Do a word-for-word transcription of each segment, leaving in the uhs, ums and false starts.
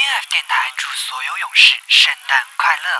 F 电台祝所有勇士圣诞快乐。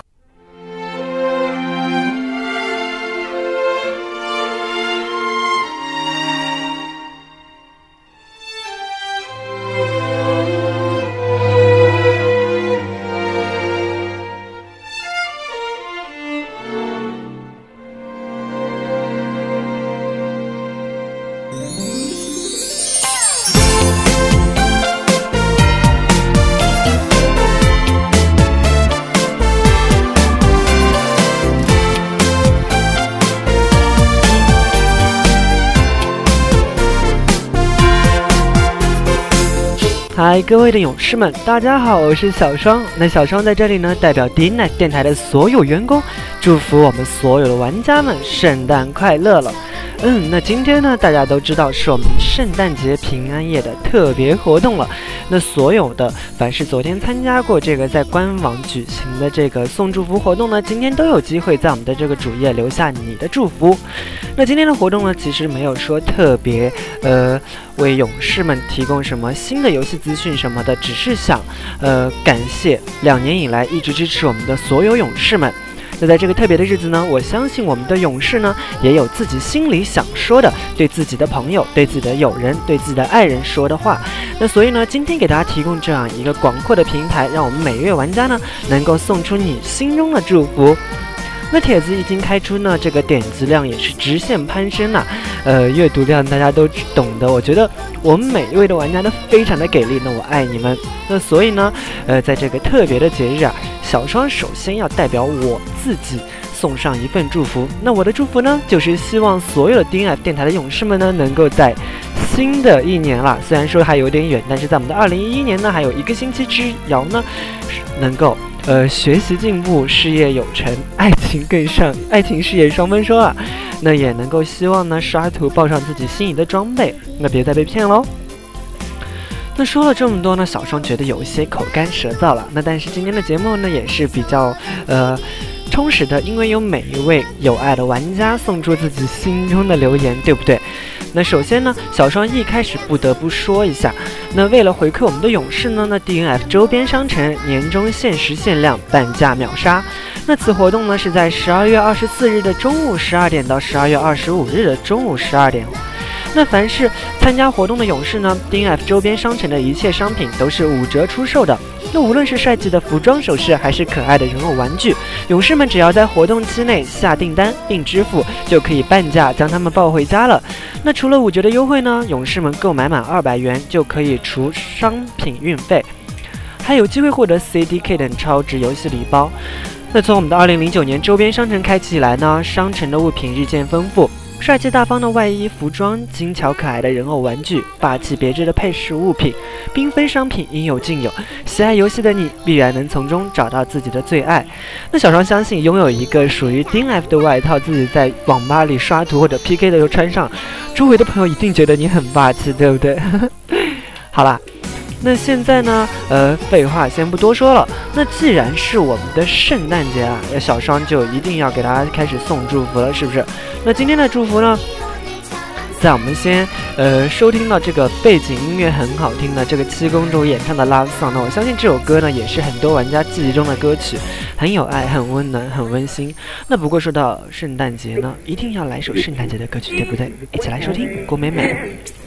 嗨，各位的勇士们，大家好，我是小双。那小双在这里呢，代表 D N F 电台的所有员工，祝福我们所有的玩家们圣诞快乐了。嗯，那今天呢，大家都知道是我们圣诞节平安夜的特别活动了。那所有的凡是昨天参加过这个在官网举行的这个送祝福活动呢，今天都有机会在我们的这个主页留下你的祝福。那今天的活动呢，其实没有说特别呃为勇士们提供什么新的游戏资讯什么的，只是想呃感谢两年以来一直支持我们的所有勇士们。那在这个特别的日子呢，我相信我们的勇士呢也有自己心里想说的，对自己的朋友、对自己的友人、对自己的爱人说的话。那所以呢，今天给大家提供这样一个广阔的平台，让我们每一位玩家呢能够送出你心中的祝福。那帖子一经开出呢，这个点击量也是直线攀升呐、啊，呃，阅读量大家都懂的。我觉得我们每一位的玩家都非常的给力，那我爱你们。那所以呢，呃，在这个特别的节日啊，小双首先要代表我自己送上一份祝福。那我的祝福呢，就是希望所有的 D N F 电台的勇士们呢，能够在新的一年啦，虽然说还有点远，但是在我们的二零一一年呢，还有一个星期之遥呢，能够。呃，学习进步，事业有成，爱情更上，爱情事业双丰收啊！那也能够希望呢，刷图报上自己心仪的装备，那别再被骗喽。那说了这么多呢，小双觉得有一些口干舌燥了。那但是今天的节目呢，也是比较呃充实的，因为有每一位有爱的玩家送出自己心中的留言，对不对？那首先呢，小双一开始不得不说一下，那为了回馈我们的勇士呢，那 D N F 周边商城年终限时限量半价秒杀。那此活动呢是在十二月二十四日的中午十二点到十二月二十五日的中午十二点。那凡是参加活动的勇士呢 ，D N F 周边商城的一切商品都是五折出售的。那无论是帅气的服装首饰，还是可爱的人偶玩具，勇士们只要在活动期内下订单并支付，就可以半价将它们抱回家了。那除了五折的优惠呢，勇士们购买满二百元就可以除商品运费，还有机会获得 C D K 等超值游戏礼包。那从我们的二零零九年周边商城开启以来呢，商城的物品日渐丰富。帅气大方的外衣、服装，精巧可爱的人偶玩具，霸气别致的配饰物品，缤纷商品应有尽有。喜爱游戏的你，必然能从中找到自己的最爱。那小双相信，拥有一个属于 D N F 的外套，自己在网吧里刷图或者 P K 的时候穿上，周围的朋友一定觉得你很霸气，对不对？好啦。那现在呢，呃，废话先不多说了。那既然是我们的圣诞节啊，小双就一定要给大家开始送祝福了，是不是？那今天的祝福呢，在我们先呃收听到这个背景音乐很好听的这个七公主演唱的 Love Song 呢，我相信这首歌呢也是很多玩家记忆中的歌曲，很有爱，很温暖，很温馨。那不过说到圣诞节呢，一定要来首圣诞节的歌曲，对不对？一起来收听郭美美。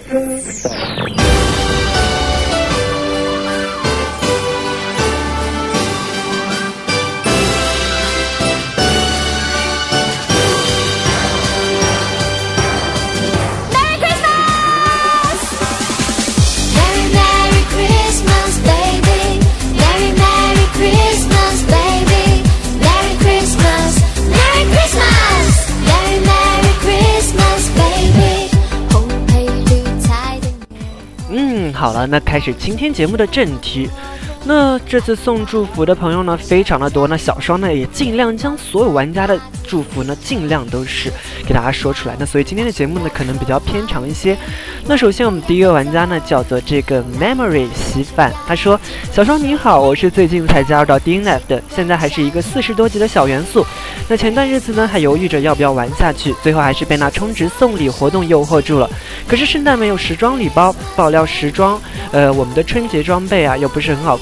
好了，那开始今天节目的正题。那这次送祝福的朋友呢非常的多，那小双呢也尽量将所有玩家的祝福呢尽量都是给大家说出来。那所以今天的节目呢可能比较偏长一些。那首先我们第一个玩家呢叫做这个 Memory 稀饭，他说：小双你好，我是最近才加入到 D N F 的，现在还是一个四十多级的小元素。那前段日子呢还犹豫着要不要玩下去，最后还是被那充值送礼活动诱惑住了。可是圣诞没有时装礼包，爆料时装呃我们的春节装备啊又不是很好看。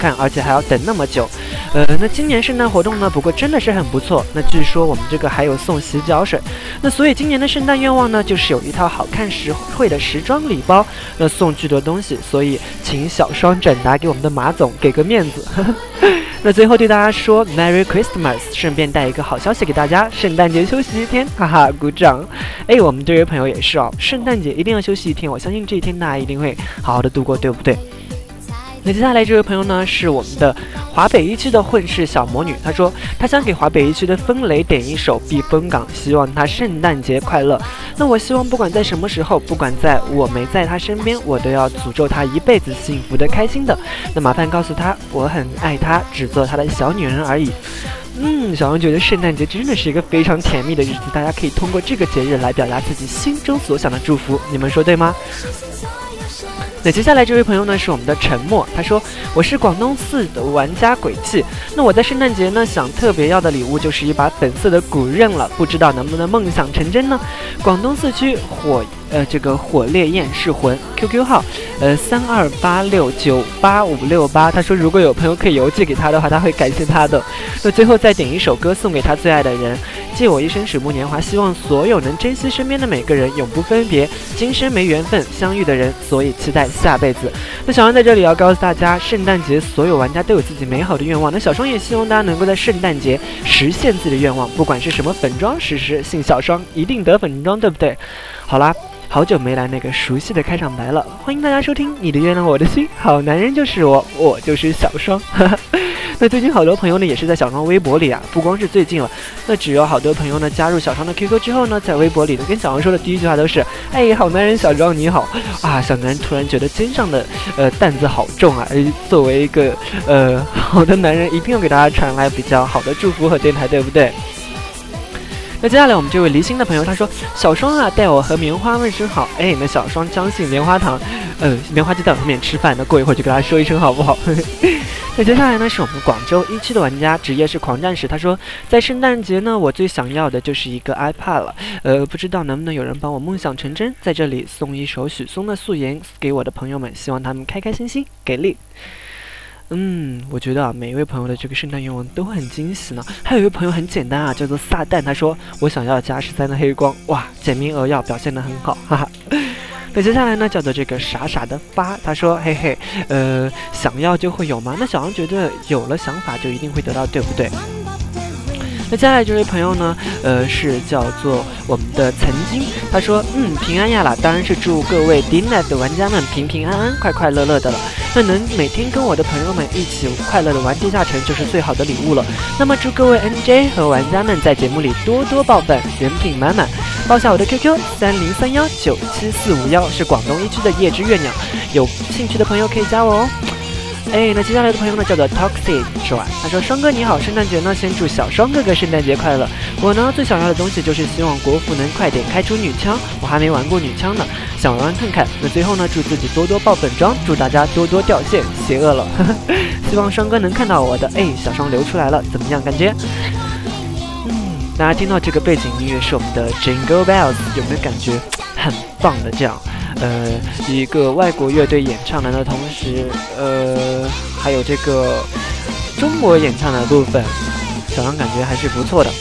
看，而且还要等那么久。呃，那今年圣诞活动呢，不过真的是很不错。那据说我们这个还有送洗脚水，那所以今年的圣诞愿望呢，就是有一套好看实惠的时装礼包，那送巨多东西，所以请小双转达给我们的马总，给个面子。那最后对大家说 Merry Christmas， 顺便带一个好消息给大家，圣诞节休息一天，哈哈，鼓掌。哎，我们这位朋友也是哦，圣诞节一定要休息一天，我相信这一天大家一定会好好的度过，对不对？那接下来这位朋友呢，是我们的华北一区的混世小魔女，她说她想给华北一区的风雷点一首避风港，希望她圣诞节快乐。那我希望不管在什么时候，不管在我没在她身边，我都要诅咒她一辈子幸福的开心的。那麻烦告诉她我很爱她，只做她的小女人而已。嗯，小王觉得圣诞节真的是一个非常甜蜜的日子，大家可以通过这个节日来表达自己心中所想的祝福，你们说对吗？那接下来这位朋友呢是我们的沉默，他说我是广东四的玩家鬼泣，那我在圣诞节呢想特别要的礼物就是一把粉色的古刃了，不知道能不能梦想成真呢？广东四区火呃这个火烈焰噬魂 Q Q 号呃三二八六九八五六八，他说如果有朋友可以邮寄给他的话，他会感谢他的。那最后再点一首歌送给他最爱的人，借我一生水木年华，希望所有能珍惜身边的每个人，永不分别，今生没缘分相遇的人，所以期待下辈子。那小双在这里要告诉大家，圣诞节所有玩家都有自己美好的愿望，那小双也希望大家能够在圣诞节实现自己的愿望，不管是什么粉妆实施，信小双一定得粉妆，对不对？好啦，好久没来那个熟悉的开场白了，欢迎大家收听你的月亮我的心，好男人就是我，我就是小双。那最近好多朋友呢也是在小双微博里啊，不光是最近了，那只有好多朋友呢加入小双的 Q Q 之后呢，在微博里呢跟小双说的第一句话都是哎，好男人小双你好啊。小男人突然觉得肩上的呃担子好重啊，作为一个呃好的男人，一定要给大家传来比较好的祝福和电台，对不对？那接下来我们这位离心的朋友他说，小双啊带我和棉花问声好。哎，那小双相信棉花糖呃棉花鸡在我后面吃饭，那过一会儿就跟他说一声好不好？那接下来呢是我们广州一期的玩家，职业是狂战士，他说在圣诞节呢我最想要的就是一个 iPad 了，呃不知道能不能有人帮我梦想成真，在这里送一首许嵩的素颜给我的朋友们，希望他们开开心心给力。嗯，我觉得啊，每一位朋友的这个圣诞愿望都很惊喜呢。还有一位朋友很简单啊，叫做撒旦，他说我想要加十三的黑光，哇，简明扼要，表现得很好，哈哈。那接下来呢，叫做这个傻傻的发，他说嘿嘿，呃，想要就会有吗？那小王觉得有了想法就一定会得到，对不对？那接下来这位朋友呢，呃，是叫做我们的曾经，他说，嗯，平安呀啦，当然是祝各位 D N E T 的玩家们平平安安、快快乐乐的了。那能每天跟我的朋友们一起快乐的玩地下城，就是最好的礼物了。那么祝各位 N J 和玩家们在节目里多多爆粉，人品满满。报下我的 Q Q 三零三幺九七四五幺，是广东一区的夜之月鸟，有兴趣的朋友可以加我哦。哎，那接下来的朋友呢叫做 Toxic 转，他说双哥你好，圣诞节呢先祝小双哥哥圣诞节快乐。我呢最想要的东西就是希望国服能快点开出女枪，我还没玩过女枪呢，想玩玩看看。那最后呢祝自己多多爆粉装，祝大家多多掉线，邪恶了，希望双哥能看到我的。哎，小双流出来了，怎么样感觉？嗯，大家听到这个背景音乐是我们的 Jingle Bells， 有没有感觉很棒的这样？呃，一个外国乐队演唱的呢，同时呃还有这个中国演唱的部分，小双感觉还是不错的。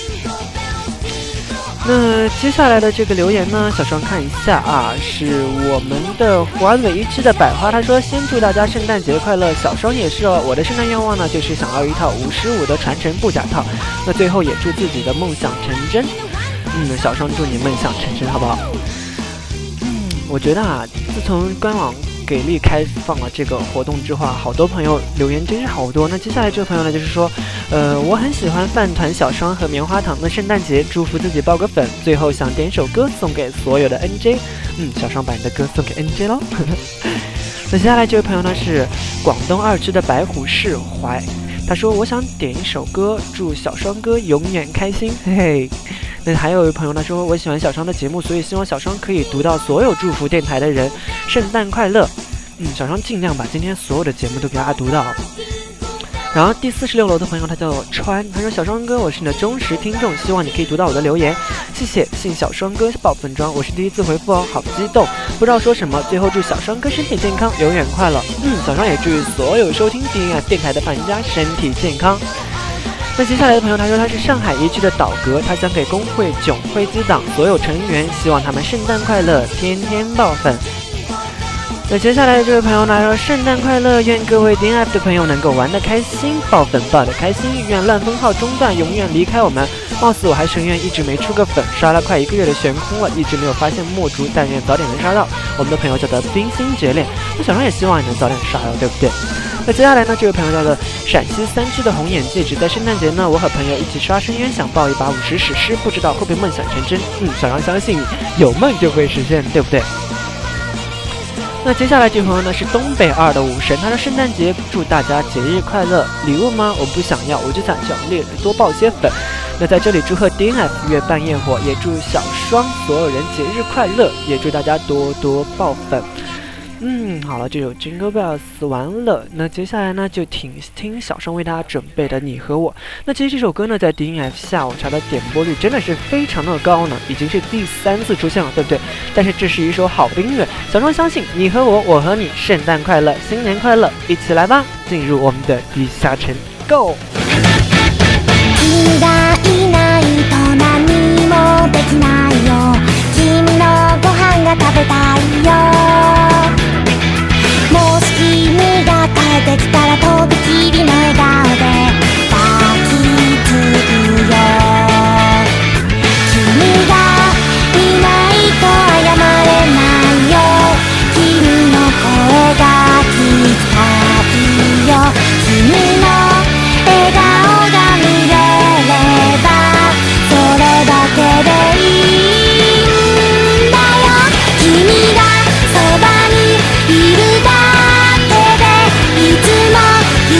那接下来的这个留言呢，小双看一下啊，是我们的华北一区的百花，他说先祝大家圣诞节快乐，小双也是哦。我的圣诞愿望呢，就是想要一套五十五的传承布甲套，那最后也祝自己的梦想成真。嗯，小双祝你梦想成真，好不好？我觉得啊，自从官网给力开放了这个活动之后啊，好多朋友留言真是好多。那接下来这个朋友呢，就是说，呃，我很喜欢饭团小双和棉花糖的圣诞节，祝福自己爆个粉，最后想点首歌送给所有的 N J。嗯，小双把你的歌送给 N J 喽。那接下来这位朋友呢是广东二区的白虎释怀，他说我想点一首歌，祝小双哥永远开心，嘿嘿。那还有一位朋友呢说，我喜欢小双的节目，所以希望小双可以读到所有祝福电台的人圣诞快乐。嗯，小双尽量把今天所有的节目都给大家读到。然后第四十六楼的朋友他叫川，他说小双哥我是你的忠实听众，希望你可以读到我的留言，谢谢。信小双哥爆粉装，我是第一次回复哦，好激动。 不知道说什么，最后祝小双哥身体健康，永远快乐。嗯，小双也祝所有收听 D N F 电台的玩家身体健康。那接下来的朋友，他说他是上海一区的岛哥，他想给工会囧会资党所有成员，希望他们圣诞快乐，天天爆粉。那接下来的这位朋友呢说圣诞快乐，愿各位 D N F 的朋友能够玩得开心，爆粉爆得开心，愿乱风号中断，永远离开我们。貌似我还成员一直没出个粉，刷了快一个月的悬空了，一直没有发现墨竹，但愿早点能刷到。我们的朋友叫做冰心绝恋，那小双也希望你能早点刷到，对不对？那接下来呢，这位朋友叫做陕西三区的红眼戒指，在圣诞节呢，我和朋友一起刷深渊，想报一把五十史诗，不知道会不会梦想成真。嗯，小双相信你，有梦就会实现，对不对？那接下来这位朋友呢是东北二的武神，他说圣诞节祝大家节日快乐，礼物吗？我不想要，我就想向猎人多爆些粉。那在这里祝贺 D N F 月半焰火，也祝小双所有人节日快乐，也祝大家多多爆粉。嗯，好了，这首 Jingle Bells 完了，那接下来呢就听听小双为大家准备的你和我。那其实这首歌呢在 D N F 下午茶的点播率真的是非常的高呢，已经是第三次出现了，对不对？但是这是一首好的音乐，小双相信你和我，我和你，圣诞快乐，新年快乐，一起来吧，进入我们的地下城 ，Go！ 君がいないと何もできないよ。君のご飯が食べたいよ。もし君が帰ってきたらとびきりの笑顔で抱きつくよ。君がいないと謝れないよ。君の声が聞きたいよ。君の笑顔が見れればそれだけでいいんだよ。君がそばにいるだけでいつも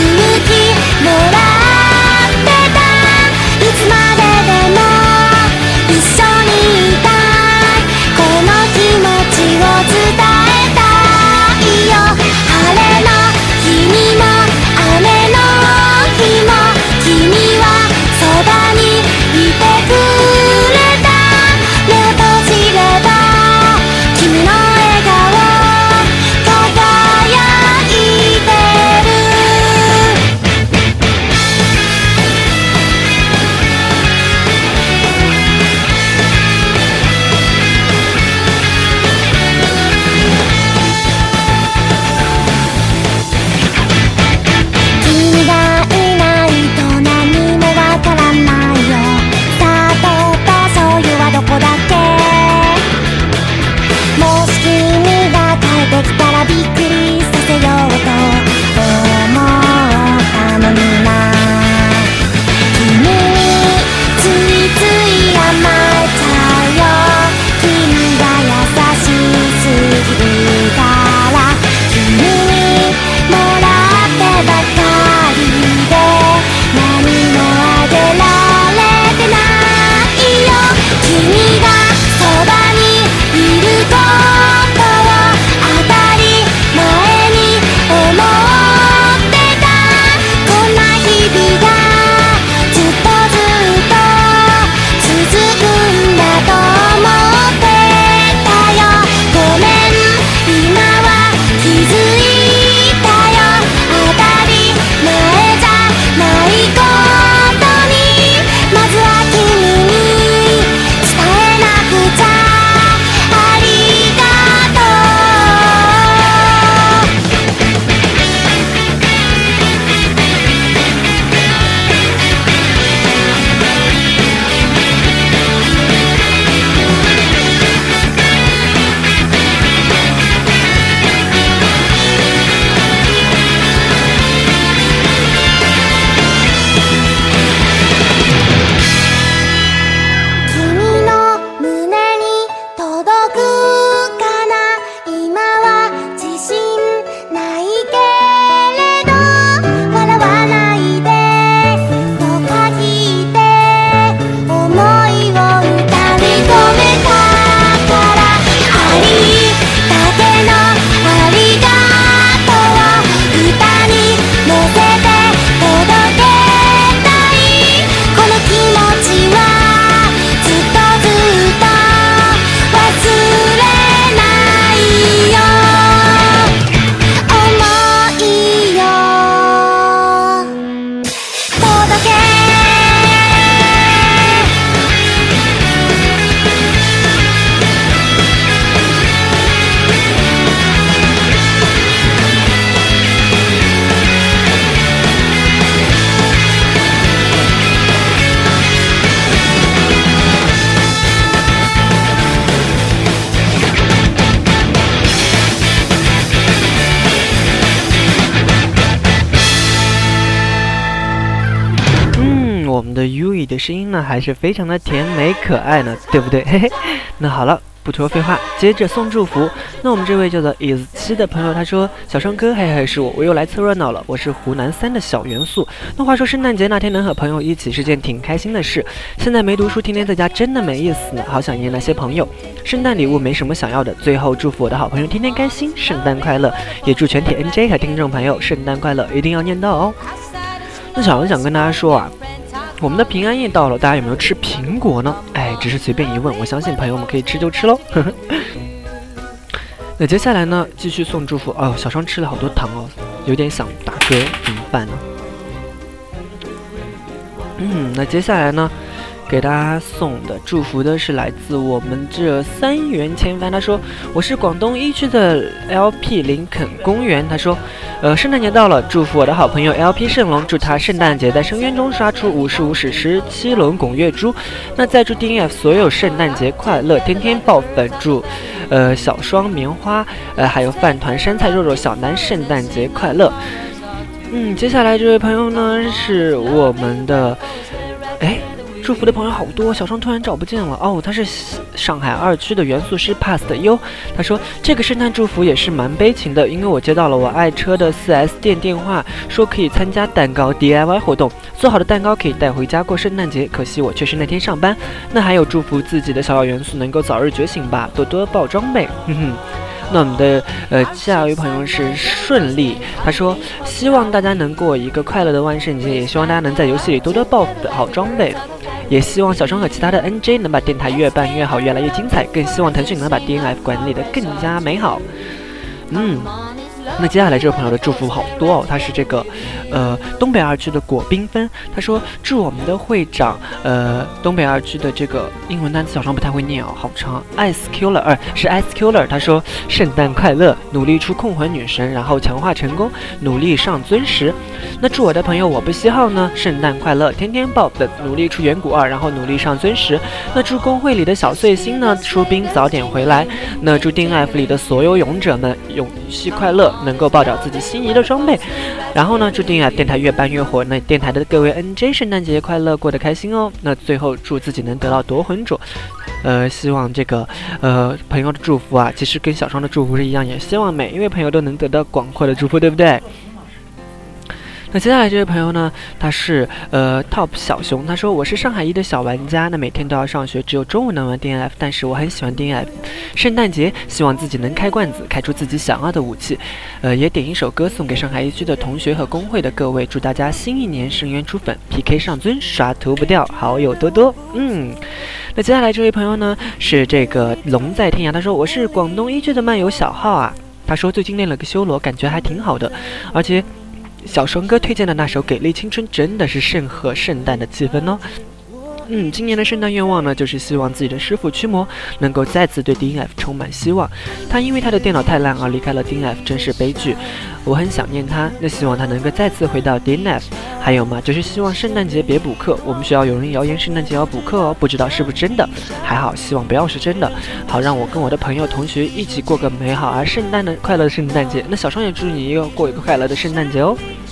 的 Yui 的声音呢，还是非常的甜美可爱呢，对不对？嘿嘿。那好了，不多废话，接着送祝福。那我们这位叫做 is 七的朋友，他说：“小双哥，嘿嘿，是我，我又来凑热闹了。我是湖南三的小元素。那话说圣诞节那天能和朋友一起是件挺开心的事。现在没读书，天天在家真的没意思呢，好想念那些朋友。圣诞礼物没什么想要的，最后祝福我的好朋友天天开心，圣诞快乐！也祝全体 N J 和听众朋友圣诞快乐，一定要念到哦。”那小王想跟大家说啊。我们的平安夜到了，大家有没有吃苹果呢？哎，只是随便一问，我相信朋友们可以吃就吃喽。那接下来呢，继续送祝福。哦，小双吃了好多糖哦，有点想打嗝，怎么办呢？嗯，那接下来呢，给大家送的祝福的是来自我们这三元千帆，他说我是广东一区的 L P 林肯公园，他说呃，圣诞节到了，祝福我的好朋友 L P 圣龙，祝他圣诞节在深渊中刷出五十五史诗七轮拱月珠。那再祝 D N F 所有圣诞节快乐，天天爆粉，祝呃小双棉花呃还有饭团山菜肉肉小南圣诞节快乐。嗯，接下来这位朋友呢是我们的哎。祝福的朋友好多，小双突然找不见了哦。他是上海二区的元素师 pass 的优，他说这个圣诞祝福也是蛮悲情的，因为我接到了我爱车的 四 S 店电话，说可以参加蛋糕 D I Y 活动，做好的蛋糕可以带回家过圣诞节，可惜我却是那天上班。那还有祝福自己的小小元素能够早日觉醒吧，多多爆装备，哼哼。那我们的呃下一位朋友是顺利，他说希望大家能过一个快乐的万圣节，也希望大家能在游戏里多多爆好装备。也希望小双和其他的 N J 能把电台越办越好，越来越精彩，更希望腾讯能把 D N F 管理得更加美好。嗯，那接下来这位朋友的祝福好多哦，他是这个呃东北二区的果缤纷，他说祝我们的会长呃东北二区的这个英文单词小双不太会念哦，好长 Ice Killer 呃是 Ice Killer， 他说圣诞快乐，努力出控魂女神，然后强化成功，努力上尊石。那祝我的朋友我不希号呢圣诞快乐，天天爆粉，努力出远古二，然后努力上尊石。那祝公会里的小碎星呢出兵早点回来。那祝 D N F 里的所有勇者们永续快乐，能够抱找自己心仪的装备。然后呢祝 D N F 电台越办越火，那电台的各位 N J 圣诞节快乐，过得开心哦。那最后祝自己能得到夺魂种。呃，希望这个呃朋友的祝福啊，其实跟小双的祝福是一样，也希望每一位朋友都能得到广阔的祝福，对不对？那接下来这位朋友呢，他是呃 Top 小熊，他说我是上海一的小玩家，那每天都要上学，只有中午能玩 D N F， 但是我很喜欢 D N F。圣诞节希望自己能开罐子，开出自己想要的武器。呃，也点一首歌送给上海一区的同学和工会的各位，祝大家新一年深渊出粉 ，P K 上尊，刷图不掉，好友多多。嗯，那接下来这位朋友呢是这个龙在天涯，他说我是广东一区的漫游小号啊，他说最近练了个修罗，感觉还挺好的，而且。小双哥推荐的那首《给力青春》真的是甚合圣诞的气氛哦。嗯，今年的圣诞愿望呢，就是希望自己的师傅驱魔能够再次对 D N F 充满希望。他因为他的电脑太烂而离开了 D N F， 真是悲剧。我很想念他，那希望他能够再次回到 D N F。还有嘛，就是希望圣诞节别补课。我们学校有人谣言圣诞节要补课哦，不知道是不是真的。还好，希望不要是真的，好让我跟我的朋友同学一起过个美好而圣诞的快乐的圣诞节。那小双也祝你要过一个快乐的圣诞节哦。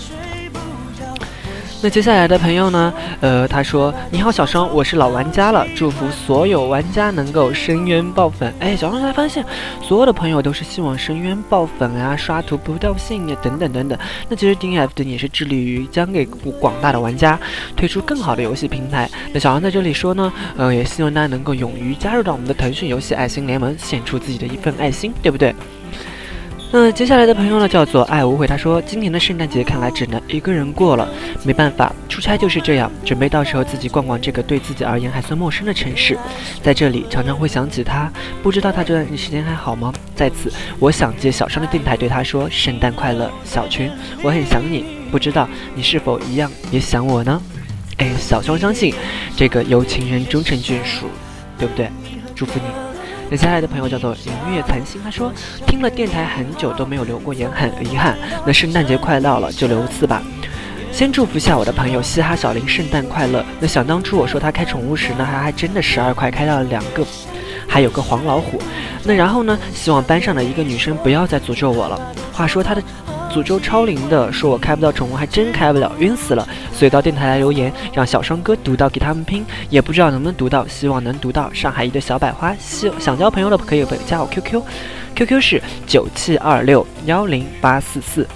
那接下来的朋友呢，呃，他说你好小双，我是老玩家了，祝福所有玩家能够深渊爆粉。哎，小双才发现所有的朋友都是希望深渊爆粉啊，刷图不掉信呀，等等等等。那其实 D N F 也是致力于将给广大的玩家推出更好的游戏平台。那小双在这里说呢，呃，也希望大家能够勇于加入到我们的腾讯游戏爱心联盟，献出自己的一份爱心，对不对？那接下来的朋友呢，叫做爱无悔，他说今年的圣诞节看来只能一个人过了，没办法，出差就是这样，准备到时候自己逛逛这个对自己而言还算陌生的城市，在这里常常会想起他，不知道他这段时间还好吗？在此我想借小双的电台对他说圣诞快乐，小群，我很想你，不知道你是否一样也想我呢？哎，小双相信这个有情人终成眷属，对不对？祝福你。那接下来的朋友叫做银月残星，他说听了电台很久都没有留过言，很遗憾。那圣诞节快到了，就留一次吧。先祝福下我的朋友嘻哈小林圣诞快乐。那想当初我说他开宠物时呢，他还真的十二块开到了两个，还有个黄老虎。那然后呢，希望班上的一个女生不要再诅咒我了。话说他的诅咒超龄的，说我开不到宠物，还真开不了，晕死了。所以到电台来留言，让小双哥读到给他们拼，也不知道能不能读到，希望能读到。上海一的小百花，想交朋友的可以加我 Q Q，Q Q 是九七二六幺零八四四。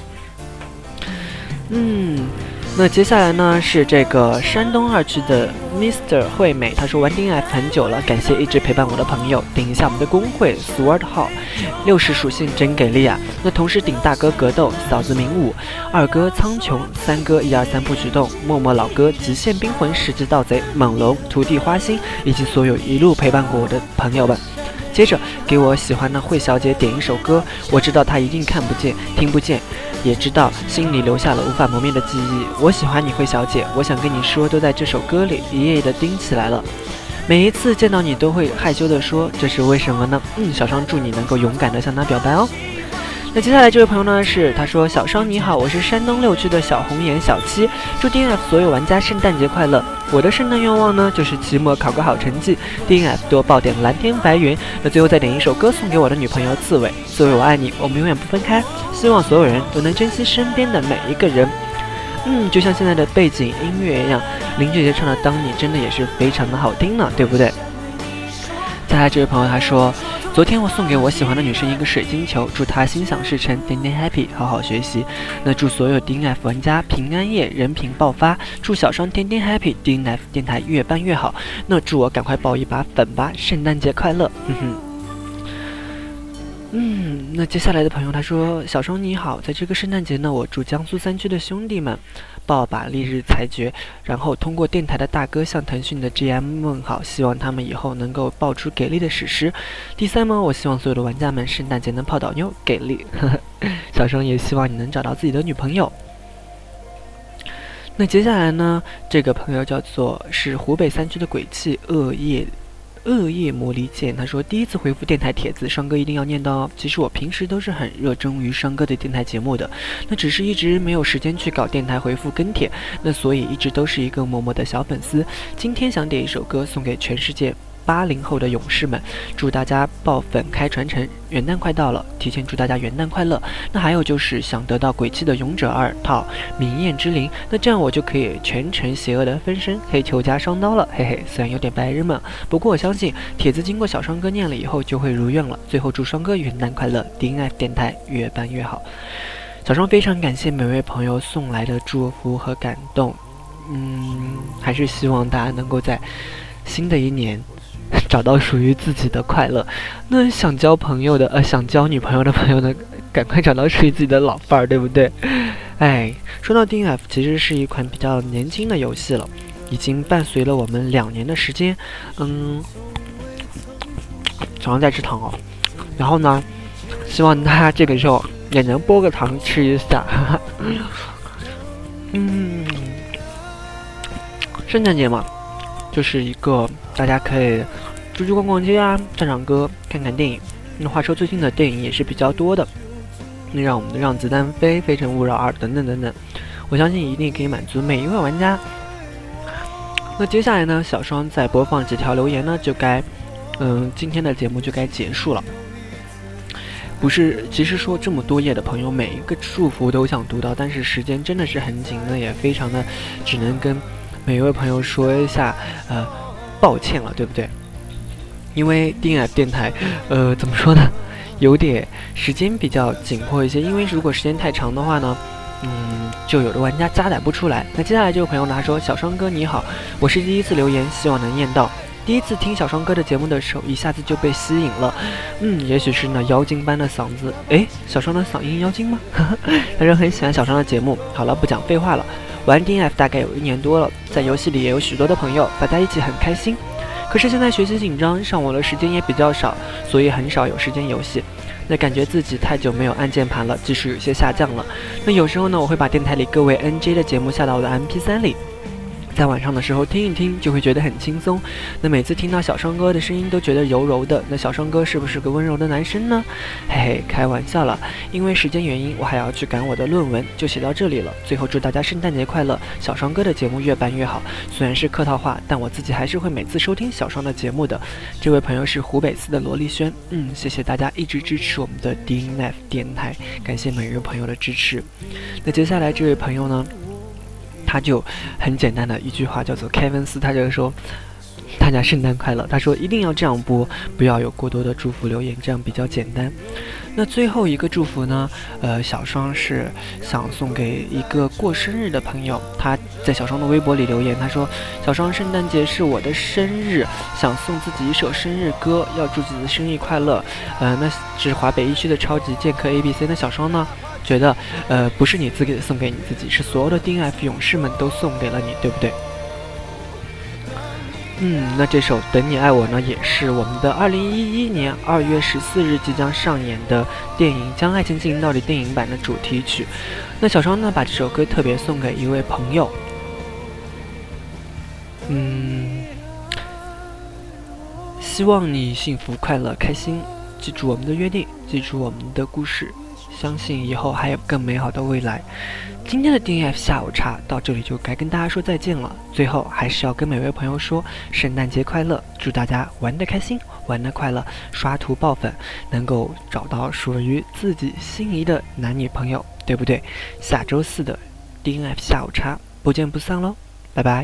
嗯。那接下来呢是这个山东二区的 Mister 惠美，他说玩 D N F 很久了，感谢一直陪伴我的朋友，顶一下我们的公会 Sword 号，六十属性真给力啊！那同时顶大哥格斗，嫂子明武，二哥苍穹，三哥一二三不许动，默默老哥，极限冰魂，十只盗贼，猛龙，徒弟花心，以及所有一路陪伴过我的朋友们。接着给我喜欢的惠小姐点一首歌，我知道她一定看不见听不见，也知道心里留下了无法磨灭的记忆。我喜欢你惠小姐，我想跟你说都在这首歌里一页页的钉起来了。每一次见到你都会害羞的说，这是为什么呢？嗯，小双祝你能够勇敢的向她表白哦。那接下来这位朋友呢是他说，小双你好，我是山东六区的小红颜小七，祝 D N F 所有玩家圣诞节快乐。我的圣诞愿望呢就是期末考个好成绩， D N F 多报点蓝天白云。那最后再点一首歌送给我的女朋友刺猬，刺猬我爱你，我们永远不分开，希望所有人都能珍惜身边的每一个人。嗯，就像现在的背景音乐一样，林姐姐唱的当你真的也是非常的好听呢，对不对？再来这位朋友他说，昨天我送给我喜欢的女生一个水晶球，祝她心想事成，天天 happy， 好好学习。那祝所有 D N F 玩家平安夜，人品爆发，祝小双天天 happy， D N F 电台越办越好。那祝我赶快爆一把粉吧，圣诞节快乐。哼哼。嗯，那接下来的朋友他说，小双你好，在这个圣诞节呢，我祝江苏三区的兄弟们爆把历日裁决，然后通过电台的大哥向腾讯的 G M 问好，希望他们以后能够爆出给力的史诗。第三呢，我希望所有的玩家们圣诞节能泡到妞，给力。小双也希望你能找到自己的女朋友。那接下来呢，这个朋友叫做是湖北三区的鬼泣恶夜恶夜魔力剑，他说第一次回复电台帖子，双哥一定要念到哦。其实我平时都是很热衷于双哥的电台节目的，那只是一直没有时间去搞电台回复跟帖，那所以一直都是一个默默的小粉丝。今天想点一首歌送给全世界八零后的勇士们，祝大家爆粉开传承，元旦快到了，提前祝大家元旦快乐。那还有就是想得到鬼泣的勇者二套明艳之灵，那这样我就可以全程邪恶的分身黑球加双刀了，嘿嘿，虽然有点白日梦，不过我相信帖子经过小双哥念了以后就会如愿了。最后祝双哥元旦快乐， D N F 电台越办越好。小双非常感谢每位朋友送来的祝福和感动，嗯，还是希望大家能够在新的一年找到属于自己的快乐。那想交朋友的呃，想交女朋友的朋友呢，赶快找到属于自己的老范儿，对不对？哎，说到 D N F 其实是一款比较年轻的游戏了，已经伴随了我们两年的时间。嗯，早上在吃糖哦，然后呢希望大家这个时候也能剥个糖吃一下。嗯，圣诞节嘛，就是一个大家可以出去逛逛街啊，唱唱歌，看看电影。那话说最近的电影也是比较多的，那让我们的让子弹飞、非诚勿扰二等等等等，我相信一定可以满足每一位玩家。那接下来呢，小双再播放几条留言呢，就该嗯今天的节目就该结束了。不是，其实说这么多页的朋友，每一个祝福都想读到，但是时间真的是很紧，那也非常的只能跟每一位朋友说一下呃抱歉了，对不对？因为 D N F 电台呃怎么说呢，有点时间比较紧迫一些，因为如果时间太长的话呢，嗯，就有的玩家加载不出来。那接下来这位朋友呢，他说，小双哥你好，我是第一次留言，希望能念到。第一次听小双哥的节目的时候，一下子就被吸引了。嗯，也许是那妖精般的嗓子。诶，小双的嗓音妖精吗？他说很喜欢小双的节目。好了，不讲废话了。玩 D N F 大概有一年多了，在游戏里也有许多的朋友，大家一起很开心。可是现在学习紧张，上网的时间也比较少，所以很少有时间游戏。那感觉自己太久没有按键盘了，技术有些下降了。那有时候呢，我会把电台里各位 N J 的节目下到我的 M P 三 里。 在晚上的时候听一听就会觉得很轻松。那每次听到小双哥的声音都觉得柔柔的，那小双哥是不是个温柔的男生呢？嘿嘿，开玩笑了，因为时间原因我还要去赶我的论文，就写到这里了。最后祝大家圣诞节快乐，小双哥的节目越办越好。虽然是客套话，但我自己还是会每次收听小双的节目的。这位朋友是湖北司的罗丽轩，嗯，谢谢大家一直支持我们的 D N F 电台，感谢每一位朋友的支持。那接下来这位朋友呢，他就很简单的一句话叫做凯文斯，他就说大家圣诞快乐，他说一定要这样播，不要有过多的祝福留言，这样比较简单。那最后一个祝福呢，呃，小双是想送给一个过生日的朋友，他在小双的微博里留言，他说小双圣诞节是我的生日，想送自己一首生日歌，要祝自己的生日快乐。呃，那是华北一区的超级剑客 A B C 的小双呢，觉得呃不是你自己送给你自己，是所有的 D N F 勇士们都送给了你，对不对？嗯，那这首《等你爱我》呢，也是我们的二零一一年二月十四日即将上演的电影《将爱情进行到底》电影版的主题曲。那小双呢，把这首歌特别送给一位朋友。嗯，希望你幸福、快乐、开心。记住我们的约定，记住我们的故事，相信以后还有更美好的未来。今天的 D N F 下午茶到这里就该跟大家说再见了。最后还是要跟每位朋友说圣诞节快乐，祝大家玩得开心，玩得快乐，刷图爆粉，能够找到属于自己心仪的男女朋友，对不对？下周四的 D N F 下午茶不见不散喽，拜拜。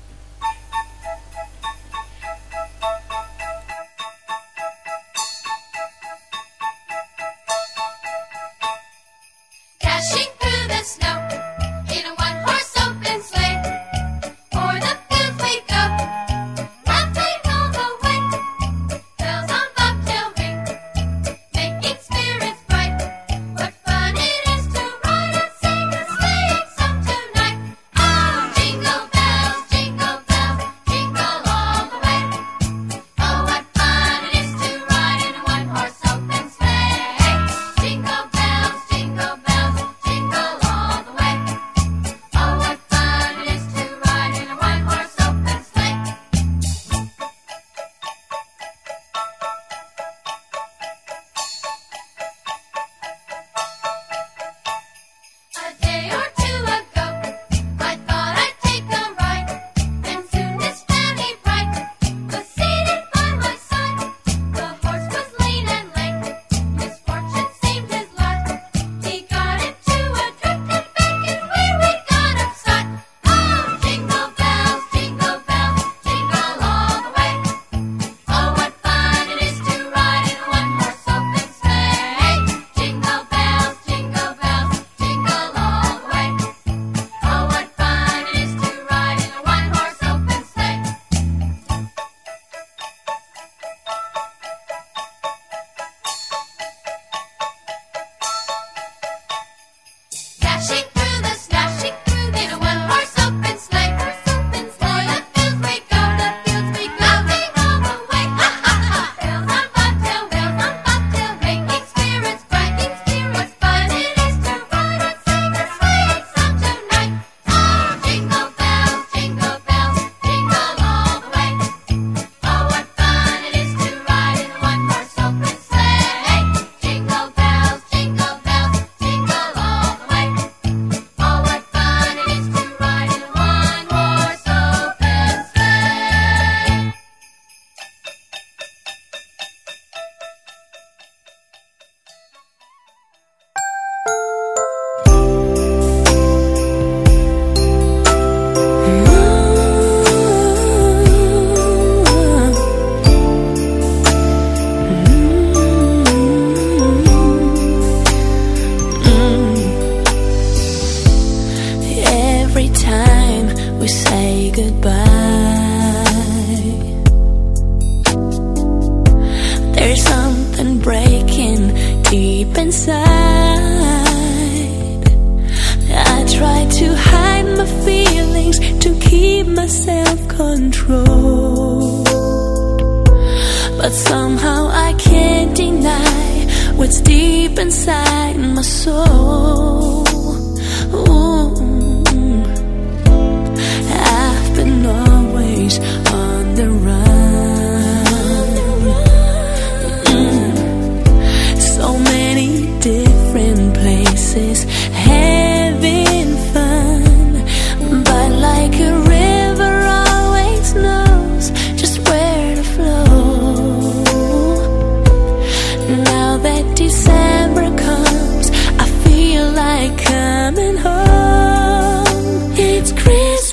But somehow I can't deny what's deep inside my soul. Ooh, I've been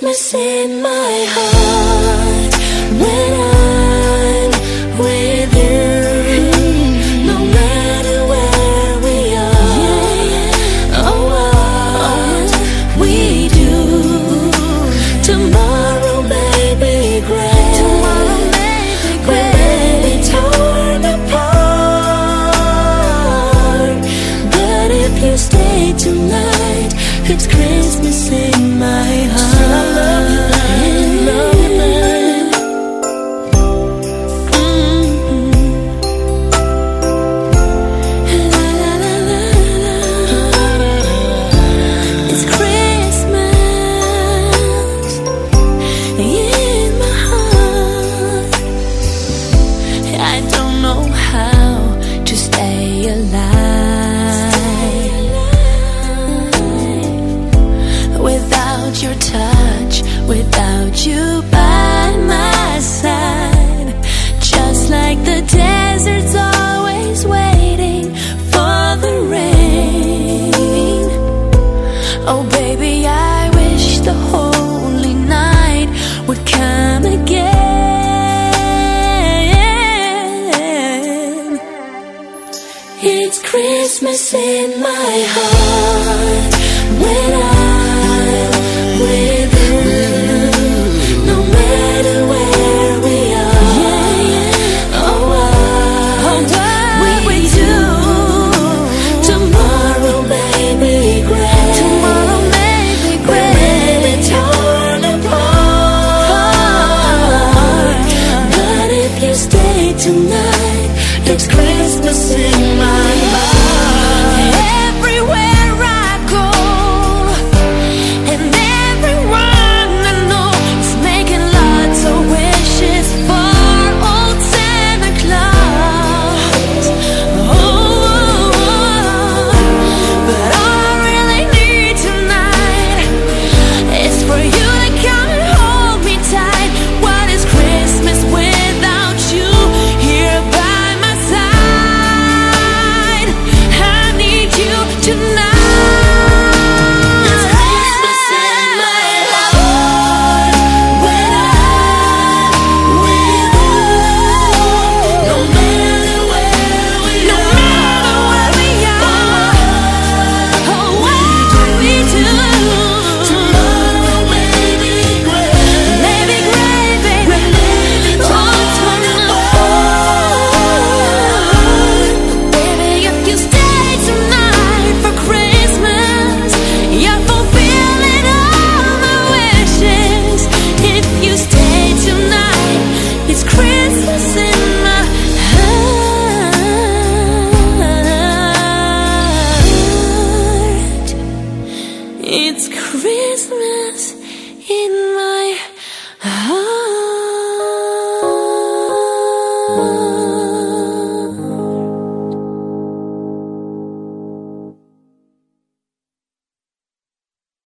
Christmas in my heart when I'm with you. No matter where we are, or what we do, tomorrow may be great. Tomorrow may be great. We may be torn apart, but if you stay tonight, it's Christmas in my heart. I love you, babe. Love you, babe. Mm-hmm. La, la, la, la, la. It's Christmas in my heart. I don't know how to stay alive without your touch, without you by my side. Just like the desert's always waiting for the rain. Oh baby, I wish the holy night would come again. It's Christmas in my heart when I'm with you. No matter where we are, or what we do, tomorrow may be great. Tomorrow may be great. We may be torn apart, but if you stay tonight, it's Christmas in my heart. Everywhere I go, and everyone I know is making lots of wishes for old Santa Claus. Oh, but all I really need tonight is for you to come and hold me tight. What is Christmas without you here by my side? I need you tonight. It's Christmas in my heart when I'm with you. No matter where we are, or what we do, tomorrow may be great. May be great, baby. Oh, turn apart. Baby, if you stay tonight for Christmas, you're fulfilling all my wishes. If you stay tonight, it's Christmas in my heart. It's Christmas in my heart.